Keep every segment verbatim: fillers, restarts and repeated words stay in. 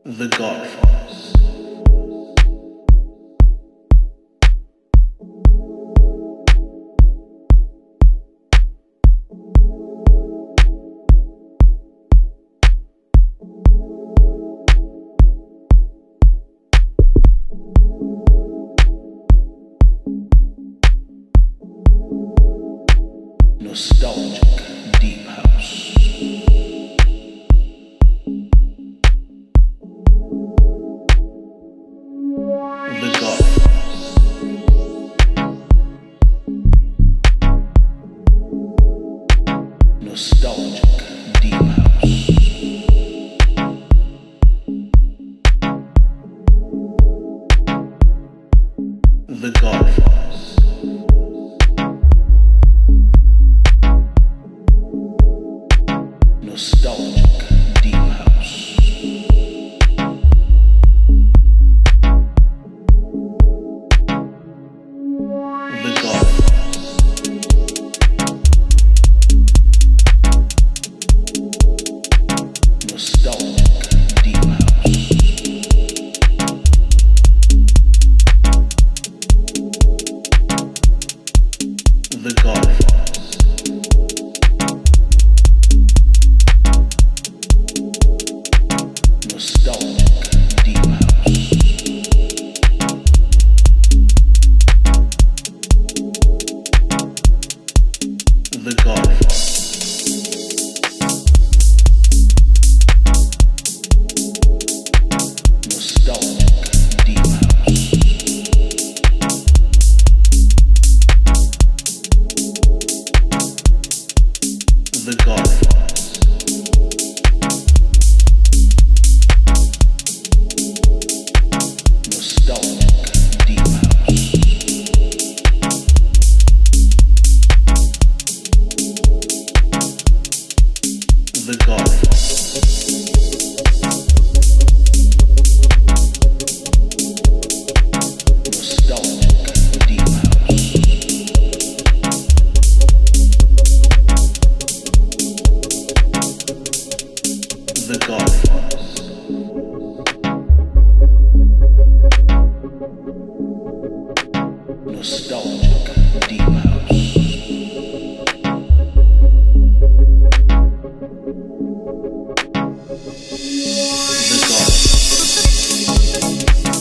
The Godfathers. Nostalgic deep house. The Godfathers. Nostalgic deep house. The Godfathers. Nostalgic deep house. The Godfathers. Nostalgic deep house. The Godfathers. Nostalgic deep house. The Godfathers. Nostalgic deep house. The Godfathers. Nostalgic deep house. The Godfathers. Nostalgic deep house. The Godfathers. Nostalgic deep house. The Godfathers.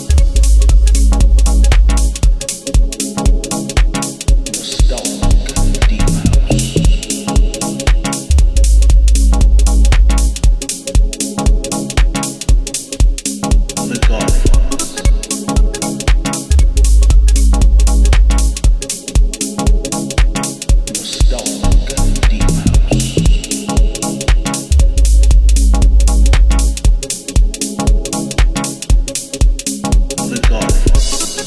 Nostalgic deep house. The Godfathers. Nostalgic deep house. The Godfathers.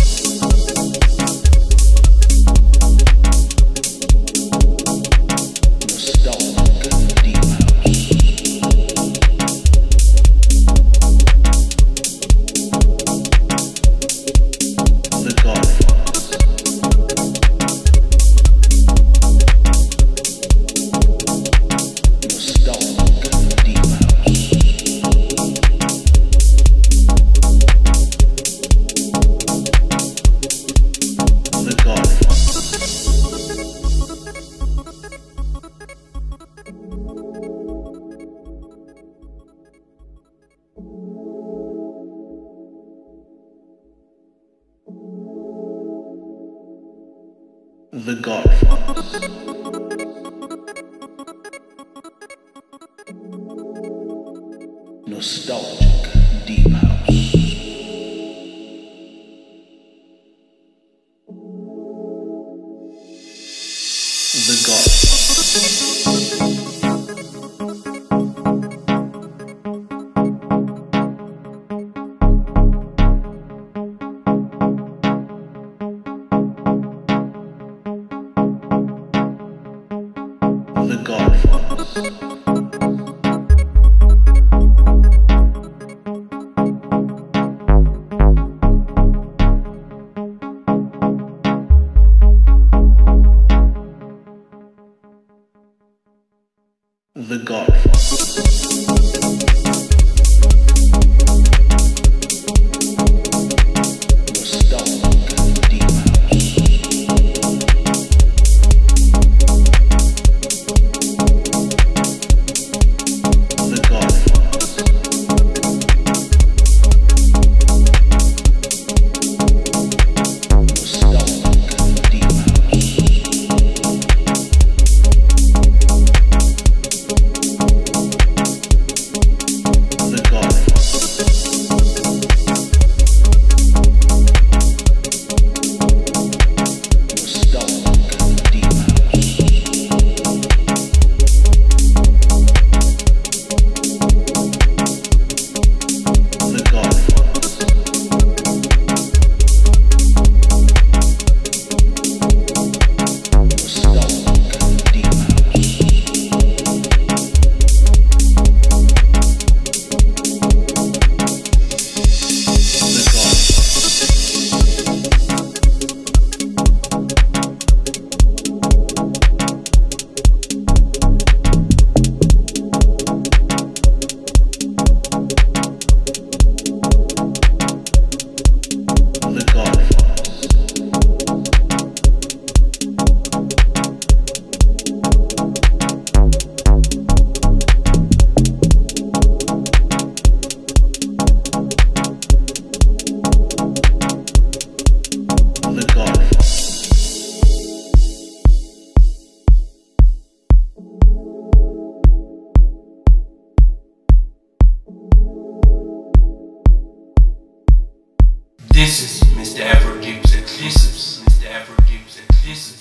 Nostalgic deep house. The Godfathers. Nostalgic deep house. The Godfathers. The Godfathers. Nostalgic deep house. The Godfathers. The Godfathers. exclusives. Mister Afro gives exclusives. Mister Afro gives exclusives.